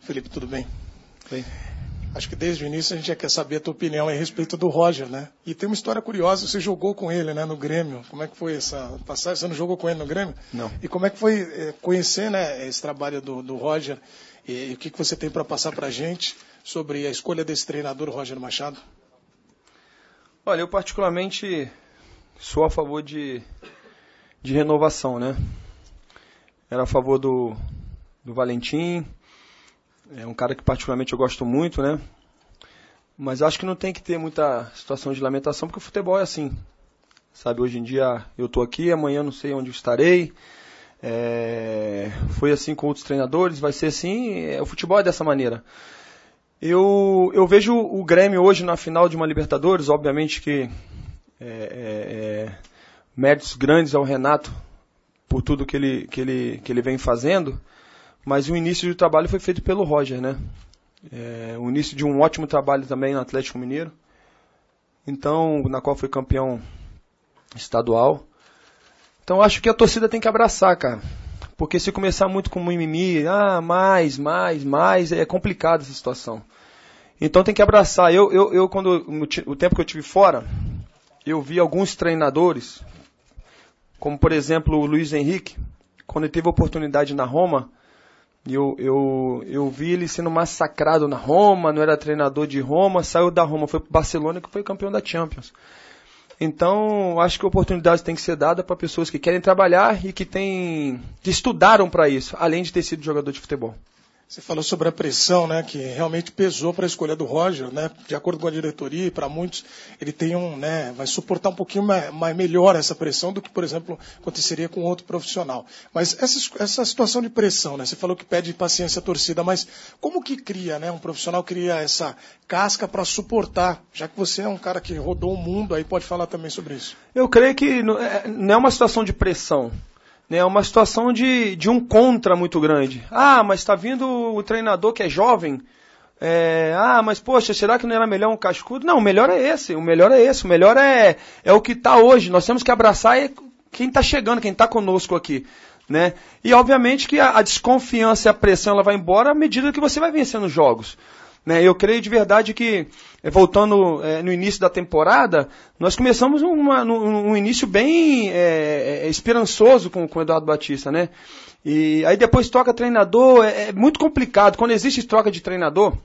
Felipe, tudo bem? Bem. Acho que desde o início a gente já quer saber a tua opinião a respeito do Roger, né? E tem uma história curiosa, você jogou com ele, né, no Grêmio. Como é que foi essa passagem? Você não jogou com ele no Grêmio? Não. E como é que foi conhecer, né, esse trabalho do Roger? E o que você tem para passar para a gente sobre a escolha desse treinador, Roger Machado? Olha, eu particularmente sou a favor de renovação, né? Era a favor do Valentim, é um cara que particularmente eu gosto muito, né? Mas acho que não tem que ter muita situação de lamentação, porque o futebol é assim, sabe? Hoje em dia eu estou aqui, amanhã não sei onde estarei. Foi assim com outros treinadores, vai ser assim, o futebol é dessa maneira. Eu vejo o Grêmio hoje na final de uma Libertadores, obviamente que méritos grandes ao Renato por tudo que ele vem fazendo, mas o início do trabalho foi feito pelo Roger, né? O início de um ótimo trabalho também no Atlético Mineiro, então, na qual foi campeão estadual. Então acho que a torcida tem que abraçar, cara, porque se começar muito com mimimi, mais, é complicado essa situação. Então tem que abraçar. Eu quando o tempo que eu tive fora, eu vi alguns treinadores, como por exemplo o Luiz Henrique, quando ele teve a oportunidade na Roma, eu vi ele sendo massacrado na Roma, não era treinador de Roma, saiu da Roma, foi para o Barcelona, que foi campeão da Champions. Então, acho que a oportunidade tem que ser dada para pessoas que querem trabalhar e que estudaram para isso, além de ter sido jogador de futebol. Você falou sobre a pressão, né, que realmente pesou para a escolha do Roger, né, de acordo com a diretoria, e para muitos ele tem vai suportar um pouquinho melhor essa pressão do que, por exemplo, aconteceria com outro profissional. Mas essa situação de pressão, né, você falou que pede paciência à torcida, mas como que cria, né, um profissional cria essa casca para suportar, já que você é um cara que rodou o mundo, aí pode falar também sobre isso. Eu creio que não é uma situação de pressão. É uma situação de um contra muito grande. Mas está vindo o treinador que é jovem. Mas poxa, será que não era melhor um cascudo? Não, o melhor é esse. O melhor é o que está hoje. Nós temos que abraçar quem está chegando, quem está conosco aqui. Né? E obviamente que a desconfiança e a pressão ela vai embora à medida que você vai vencendo os jogos. Né? Eu creio de verdade que, voltando no início da temporada, nós começamos num início bem esperançoso com o Eduardo Batista, né? E aí depois troca treinador, é muito complicado. Quando existe troca de treinador,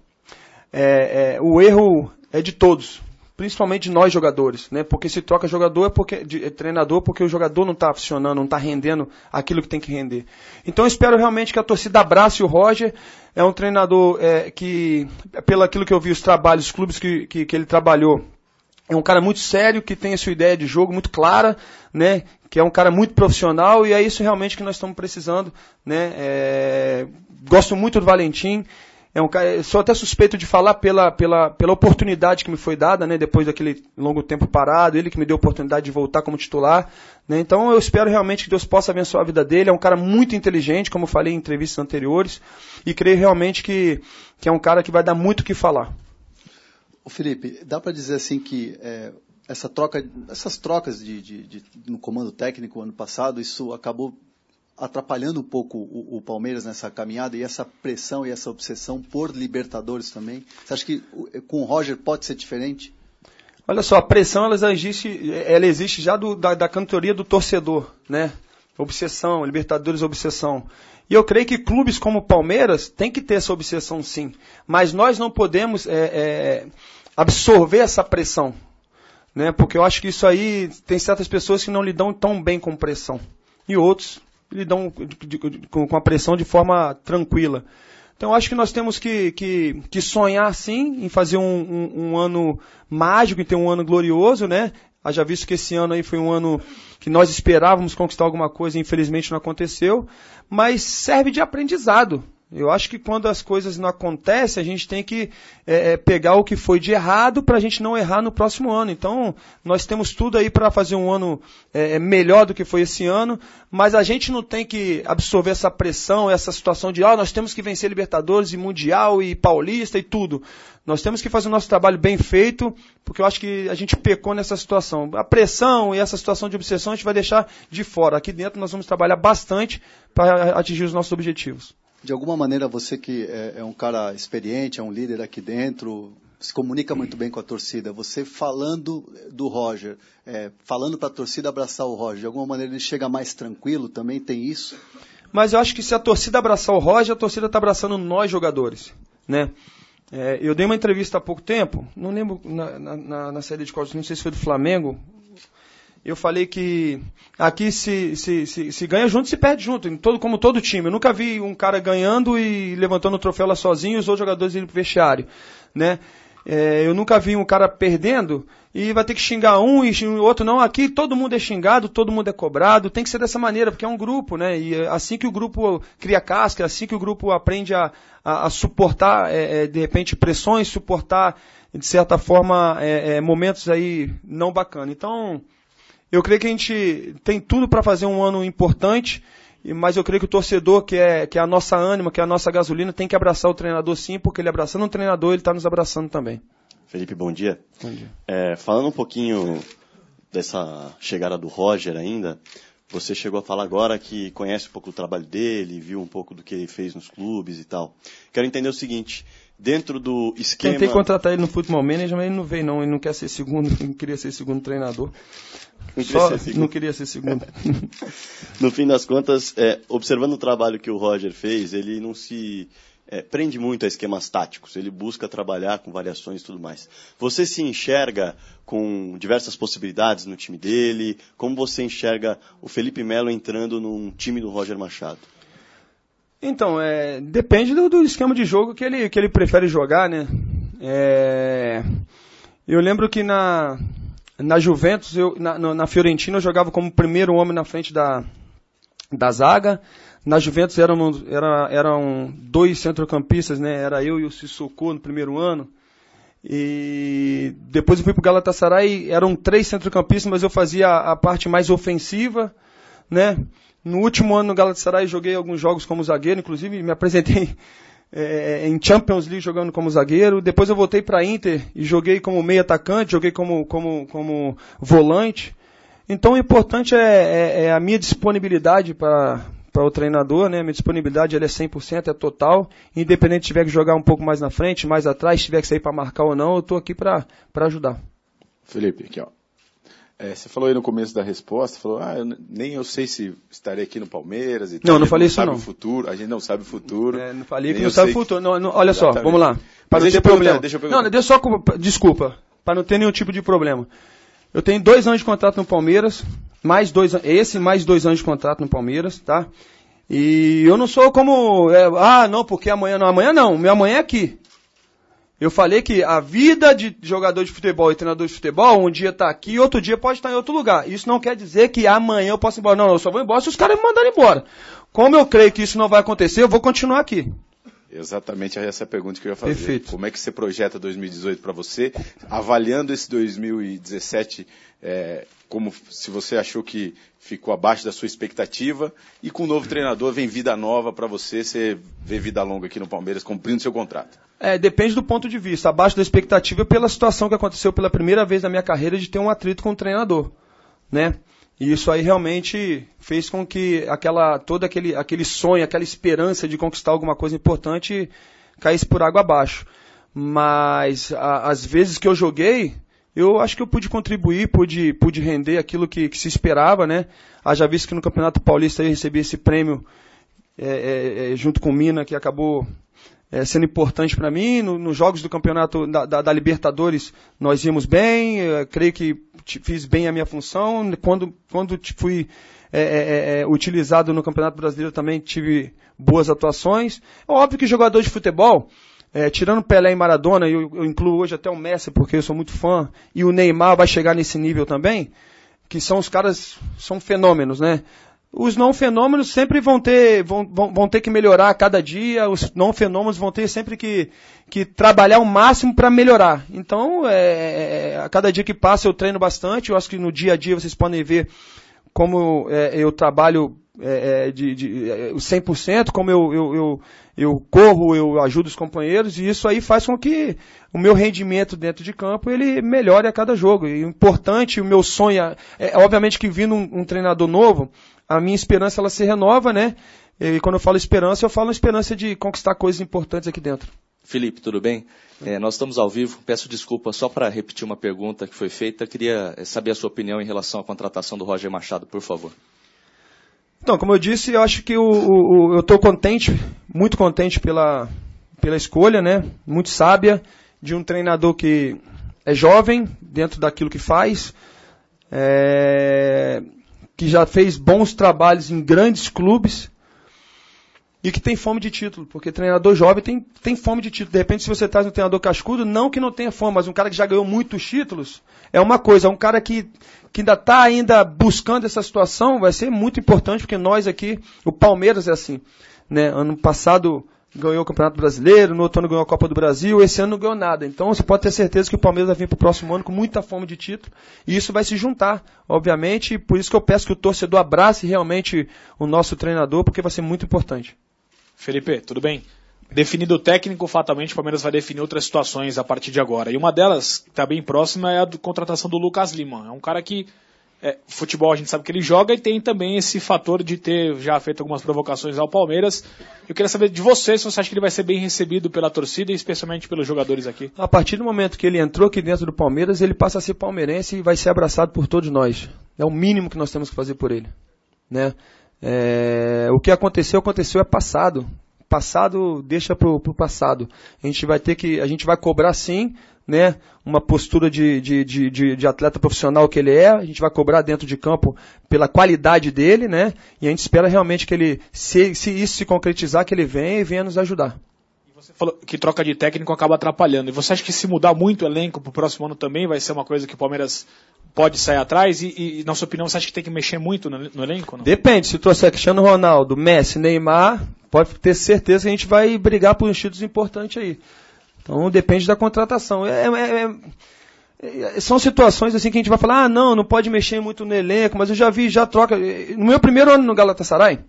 o erro é de todos, principalmente de nós jogadores, né? Porque se troca treinador porque o jogador não está funcionando, não está rendendo aquilo que tem que render. Então eu espero realmente que a torcida abrace o Roger. É um treinador que, pelo aquilo que eu vi, os trabalhos, os clubes que ele trabalhou, é um cara muito sério, que tem a sua ideia de jogo muito clara, né? Que é um cara muito profissional, e é isso realmente que nós estamos precisando, né? Gosto muito do Valentim. Sou até suspeito de falar pela oportunidade que me foi dada, né, depois daquele longo tempo parado, ele que me deu a oportunidade de voltar como titular. Né, então eu espero realmente que Deus possa abençoar a vida dele. É um cara muito inteligente, como eu falei em entrevistas anteriores, e creio realmente que é um cara que vai dar muito o que falar. Ô Felipe, dá para dizer assim que essas trocas no comando técnico ano passado, isso acabou atrapalhando um pouco o Palmeiras nessa caminhada, e essa pressão e essa obsessão por Libertadores também? Você acha que com o Roger pode ser diferente? Olha só, a pressão ela existe já da cantoria do torcedor, né? Obsessão, Libertadores, obsessão. E eu creio que clubes como o Palmeiras têm que ter essa obsessão sim, mas nós não podemos absorver essa pressão, né? Porque eu acho que isso aí, tem certas pessoas que não lidam tão bem com pressão, e outros lidam com a pressão de forma tranquila. Então, eu acho que nós temos que sonhar, sim, em fazer um ano mágico, em ter um ano glorioso, né? Haja visto que esse ano aí foi um ano que nós esperávamos conquistar alguma coisa e infelizmente não aconteceu, mas serve de aprendizado. Eu acho que quando as coisas não acontecem, a gente tem que pegar o que foi de errado para a gente não errar no próximo ano. Então, nós temos tudo aí para fazer um ano melhor do que foi esse ano, mas a gente não tem que absorver essa pressão, essa situação de nós temos que vencer Libertadores e Mundial e Paulista e tudo. Nós temos que fazer o nosso trabalho bem feito, porque eu acho que a gente pecou nessa situação. A pressão e essa situação de obsessão a gente vai deixar de fora. Aqui dentro nós vamos trabalhar bastante para atingir os nossos objetivos. De alguma maneira, você que é um cara experiente, é um líder aqui dentro, se comunica muito bem com a torcida, você falando do Roger, falando para a torcida abraçar o Roger, de alguma maneira ele chega mais tranquilo, também tem isso? Mas eu acho que se a torcida abraçar o Roger, a torcida está abraçando nós jogadores, né? Eu dei uma entrevista há pouco tempo, não lembro, na saída de cortes, não sei se foi do Flamengo. Eu falei que aqui se ganha junto, se perde junto, como todo time. Eu nunca vi um cara ganhando e levantando o troféu lá sozinho e os outros jogadores indo pro vestiário, né? Eu nunca vi um cara perdendo e vai ter que xingar um e o outro não. Aqui todo mundo é xingado, todo mundo é cobrado. Tem que ser dessa maneira, porque é um grupo, né? E assim que o grupo cria casca, assim que o grupo aprende a suportar, de repente, pressões, suportar, de certa forma, momentos aí não bacanas. Então, eu creio que a gente tem tudo para fazer um ano importante, mas eu creio que o torcedor, que é a nossa ânima, que é a nossa gasolina, tem que abraçar o treinador sim, porque ele abraçando o treinador, ele está nos abraçando também. Felipe, bom dia. Bom dia. Falando um pouquinho dessa chegada do Roger ainda, você chegou a falar agora que conhece um pouco do trabalho dele, viu um pouco do que ele fez nos clubes e tal. Quero entender o seguinte, dentro do esquema... Tentei contratar ele no Futebol Manager, mas ele não veio não, ele não quer ser segundo, não queria ser segundo treinador. Não queria ser segundo. No fim das contas, observando o trabalho que o Roger fez, ele não se prende muito a esquemas táticos, ele busca trabalhar com variações e tudo mais. Você se enxerga com diversas possibilidades no time dele? Como você enxerga o Felipe Melo entrando num time do Roger Machado? Então, depende do esquema de jogo que ele prefere jogar, né? Eu lembro que na Juventus, na Fiorentina, eu jogava como primeiro homem na frente da zaga. Na Juventus eram dois centrocampistas, né? Era eu e o Sissoko no primeiro ano. E depois eu fui para o Galatasaray, eram 3 centrocampistas, mas eu fazia a parte mais ofensiva, né? No último ano no Galatasaray joguei alguns jogos como zagueiro, inclusive me apresentei em Champions League jogando como zagueiro. Depois eu voltei para a Inter e joguei como meio atacante, joguei como volante. Então o importante é a minha disponibilidade para o treinador, né? Minha disponibilidade ela é 100%, é total. Independente se tiver que jogar um pouco mais na frente, mais atrás, se tiver que sair para marcar ou não, eu estou aqui para ajudar. Felipe, aqui ó. Você falou aí no começo da resposta, falou, nem eu sei se estarei aqui no Palmeiras e tal. Não falei isso não. O futuro, a gente não sabe o futuro. Não falei que não sabe o futuro. Não, olha só, vamos lá. Para não ter problema. Deixa eu perguntar. Não, deixa só, desculpa, para não ter nenhum tipo de problema. Eu tenho 2 anos de contrato no Palmeiras, mais 2 anos de contrato no Palmeiras, tá? E eu não sou como, não, porque amanhã não, meu amanhã é aqui. Eu falei que a vida de jogador de futebol e treinador de futebol, um dia está aqui, outro dia pode estar em outro lugar. Isso não quer dizer que amanhã eu possa ir embora. Não, eu só vou embora se os caras me mandarem embora. Como eu creio que isso não vai acontecer, eu vou continuar aqui. Exatamente essa é a pergunta que eu ia fazer. Perfeito. Como é que você projeta 2018 para você, avaliando esse 2017 como se você achou que ficou abaixo da sua expectativa, e com o novo treinador vem vida nova para você vê vida longa aqui no Palmeiras, cumprindo seu contrato? Depende do ponto de vista. Abaixo da expectativa pela situação que aconteceu pela primeira vez na minha carreira de ter um atrito com o treinador, né? E isso aí realmente fez com que todo aquele sonho, aquela esperança de conquistar alguma coisa importante caísse por água abaixo. Mas as vezes que eu joguei, eu acho que eu pude contribuir, pude render aquilo que se esperava, né? Haja visto que no Campeonato Paulista eu recebi esse prêmio junto com o Mina, que acabou sendo importante para mim. Nos jogos do campeonato da Libertadores nós íamos bem, creio que fiz bem a minha função. Quando fui utilizado no Campeonato Brasileiro também tive boas atuações. É óbvio que jogador de futebol, tirando Pelé e Maradona, eu incluo hoje até o Messi, porque eu sou muito fã, e o Neymar vai chegar nesse nível também, que são os caras, são fenômenos, né? Os não fenômenos sempre vão ter que melhorar a cada dia, os não fenômenos vão ter sempre que trabalhar o máximo para melhorar. Então, a cada dia que passa eu treino bastante, eu acho que no dia a dia vocês podem ver como eu trabalho 100%, como eu corro, eu ajudo os companheiros, e isso aí faz com que o meu rendimento dentro de campo ele melhore a cada jogo. E o importante, o meu sonho, obviamente que vindo um treinador novo, a minha esperança ela se renova, né? E quando eu falo esperança de conquistar coisas importantes aqui dentro. Felipe, tudo bem? Nós estamos ao vivo. Peço desculpa só para repetir uma pergunta que foi feita. Queria saber a sua opinião em relação à contratação do Roger Machado, por favor. Então, como eu disse, eu acho que eu estou contente, muito contente pela escolha, né? Muito sábia, de um treinador que é jovem, dentro daquilo que faz, que já fez bons trabalhos em grandes clubes e que tem fome de título, porque treinador jovem tem fome de título. De repente, se você traz um treinador cascudo, não que não tenha fome, mas um cara que já ganhou muitos títulos, é uma coisa. Um cara que ainda está buscando essa situação, vai ser muito importante, porque nós aqui, o Palmeiras é assim, né? Ano passado ganhou o Campeonato Brasileiro, no outro ano ganhou a Copa do Brasil, esse ano não ganhou nada. Então você pode ter certeza que o Palmeiras vai vir para o próximo ano com muita fome de título, e isso vai se juntar, obviamente, e por isso que eu peço que o torcedor abrace realmente o nosso treinador, porque vai ser muito importante. Felipe, tudo bem? Definido o técnico, fatalmente o Palmeiras vai definir outras situações a partir de agora. E uma delas, que está bem próxima, é a contratação do Lucas Lima. É um cara que, futebol a gente sabe que ele joga, e tem também esse fator de ter já feito algumas provocações ao Palmeiras. Eu queria saber de você, se você acha que ele vai ser bem recebido pela torcida e especialmente pelos jogadores aqui. A partir do momento que ele entrou aqui dentro do Palmeiras, ele passa a ser palmeirense e vai ser abraçado por todos nós. É o mínimo que nós temos que fazer por ele, né? O que aconteceu é passado. Passado deixa pro passado. A gente vai cobrar sim, né, uma postura de atleta profissional que ele é. A gente vai cobrar dentro de campo pela qualidade dele, né? E a gente espera realmente que ele, se isso se concretizar, que ele venha nos ajudar. Você falou que troca de técnico acaba atrapalhando. E você acha que se mudar muito o elenco para o próximo ano também vai ser uma coisa que o Palmeiras pode sair atrás? E na sua opinião, você acha que tem que mexer muito no elenco? Não? Depende. Se trouxer Cristiano Ronaldo, Messi, Neymar, pode ter certeza que a gente vai brigar por uns títulos importantes aí. Então depende da contratação. São situações assim que a gente vai falar, não pode mexer muito no elenco, mas eu já troca. No meu primeiro ano no Galatasaray,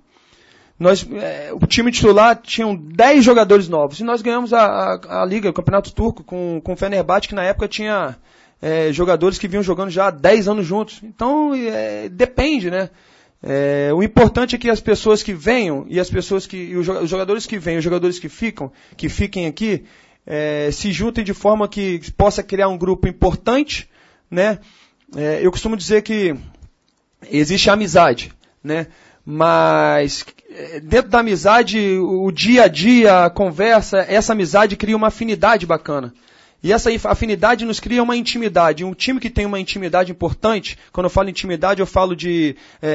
o time titular tinham 10 jogadores novos, e nós ganhamos a Liga, o Campeonato Turco, com o Fenerbahçe, que na época tinha jogadores que vinham jogando já há 10 anos juntos. Então, depende, né? O importante é que as pessoas que venham, e os jogadores que venham, os jogadores que fiquem aqui, se juntem de forma que possa criar um grupo importante, né? Eu costumo dizer que existe a amizade, né? Mas dentro da amizade, o dia a dia, a conversa, essa amizade cria uma afinidade bacana. E essa afinidade nos cria uma intimidade. Um time que tem uma intimidade importante, quando eu falo intimidade, eu falo de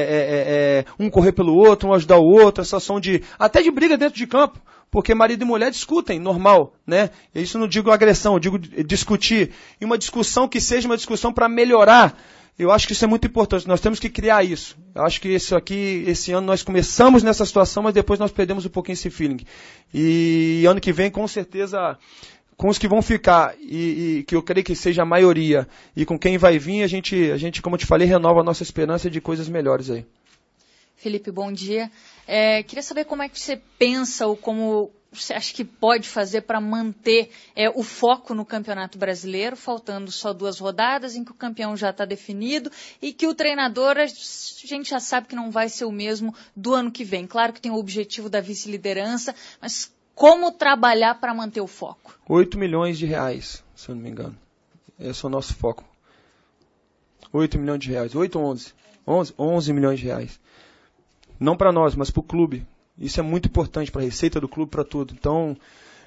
um correr pelo outro, um ajudar o outro, essa ação até de briga dentro de campo. Porque marido e mulher discutem, normal, né? Isso não digo agressão, eu digo discutir. E uma discussão que seja uma discussão para melhorar. Eu acho que isso é muito importante, nós temos que criar isso. Eu acho que esse ano nós começamos nessa situação, mas depois nós perdemos um pouquinho esse feeling. E ano que vem, com certeza, com os que vão ficar, e que eu creio que seja a maioria, e com quem vai vir, a gente, como eu te falei, renova a nossa esperança de coisas melhores aí. Felipe, bom dia. Queria saber como é que você pensa, ou como você acha que pode fazer para manter o foco no Campeonato Brasileiro, faltando só 2 rodadas, em que o campeão já está definido e que o treinador, a gente já sabe que não vai ser o mesmo do ano que vem. Claro que tem o objetivo da vice-liderança, mas como trabalhar para manter o foco? 8 milhões de reais, se eu não me engano. Esse é o nosso foco. 8 milhões de reais. 8 ou 11? 11 milhões de reais. Não para nós, mas para o clube. Isso é muito importante para a receita do clube, para tudo. Então,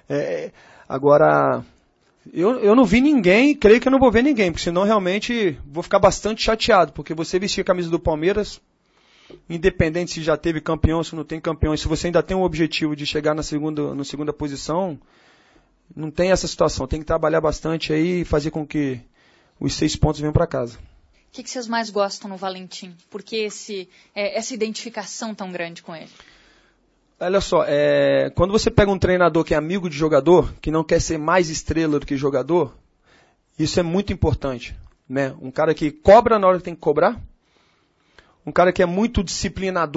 agora, eu não vi ninguém, creio que eu não vou ver ninguém, porque senão realmente vou ficar bastante chateado, porque você vestir a camisa do Palmeiras, independente se já teve campeão, se não tem campeão, e se você ainda tem um objetivo de chegar na segunda posição, não tem essa situação. Tem que trabalhar bastante aí e fazer com que os 6 pontos venham para casa. O que vocês mais gostam no Valentim? Por que essa identificação tão grande com ele? Olha só, quando você pega um treinador que é amigo de jogador, que não quer ser mais estrela do que jogador, isso é muito importante, né? Um cara que cobra na hora que tem que cobrar, um cara que é muito disciplinador,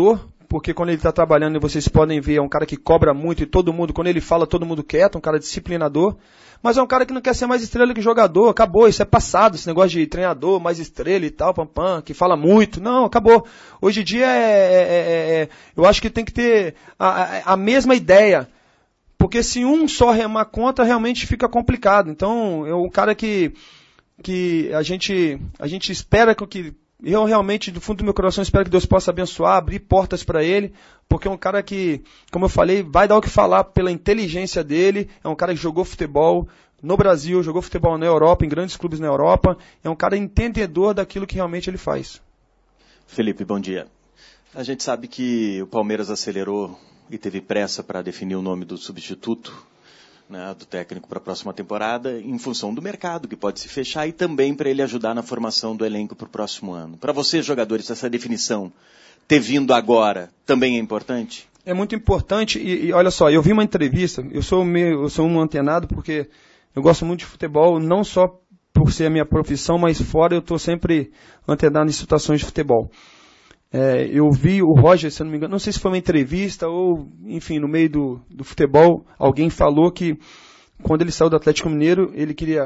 porque quando ele está trabalhando, vocês podem ver, é um cara que cobra muito e todo mundo, quando ele fala, todo mundo quieto, um cara disciplinador. Mas é um cara que não quer ser mais estrela que jogador, acabou, isso é passado, esse negócio de treinador, mais estrela e tal, que fala muito, não, acabou. Hoje em dia eu acho que tem que ter a mesma ideia, porque se um só remar contra, realmente fica complicado. Então, é um cara que a gente espera que, eu realmente, do fundo do meu coração, espero que Deus possa abençoar, abrir portas para ele, porque é um cara que, como eu falei, vai dar o que falar pela inteligência dele, é um cara que jogou futebol no Brasil, jogou futebol na Europa, em grandes clubes na Europa, é um cara entendedor daquilo que realmente ele faz. Felipe, bom dia. A gente sabe que o Palmeiras acelerou e teve pressa para definir o nome do substituto, né, do técnico para a próxima temporada, em função do mercado que pode se fechar e também para ele ajudar na formação do elenco para o próximo ano. Para vocês, jogadores, essa definição ter vindo agora também é importante? É muito importante e olha só, eu vi uma entrevista, eu sou um antenado porque eu gosto muito de futebol, não só por ser a minha profissão, mas fora eu estou sempre antenado em situações de futebol. Eu vi o Roger, se eu não me engano, não sei se foi uma entrevista ou, enfim, no meio do futebol, alguém falou que quando ele saiu do Atlético Mineiro, ele queria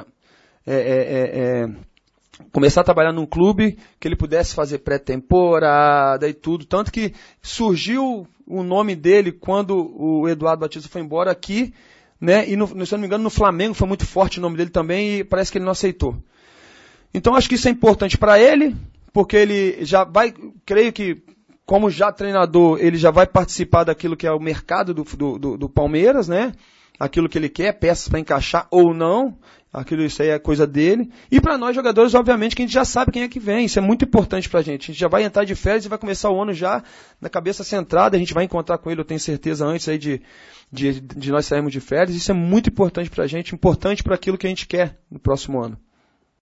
começar a trabalhar num clube que ele pudesse fazer pré-temporada e tudo, tanto que surgiu o nome dele quando o Eduardo Batista foi embora aqui, né? E, se eu não me engano, no Flamengo foi muito forte o nome dele também e parece que ele não aceitou. Então, acho que isso é importante para ele, porque ele já vai, creio que, como já treinador, ele já vai participar daquilo que é o mercado do Palmeiras, né? Aquilo que ele quer, peças para encaixar ou não, isso aí é coisa dele. E para nós jogadores, obviamente, que a gente já sabe quem é que vem, isso é muito importante para a gente. A gente já vai entrar de férias e vai começar o ano já na cabeça centrada, a gente vai encontrar com ele, eu tenho certeza, antes aí de nós sairmos de férias. Isso é muito importante para a gente, importante para aquilo que a gente quer no próximo ano.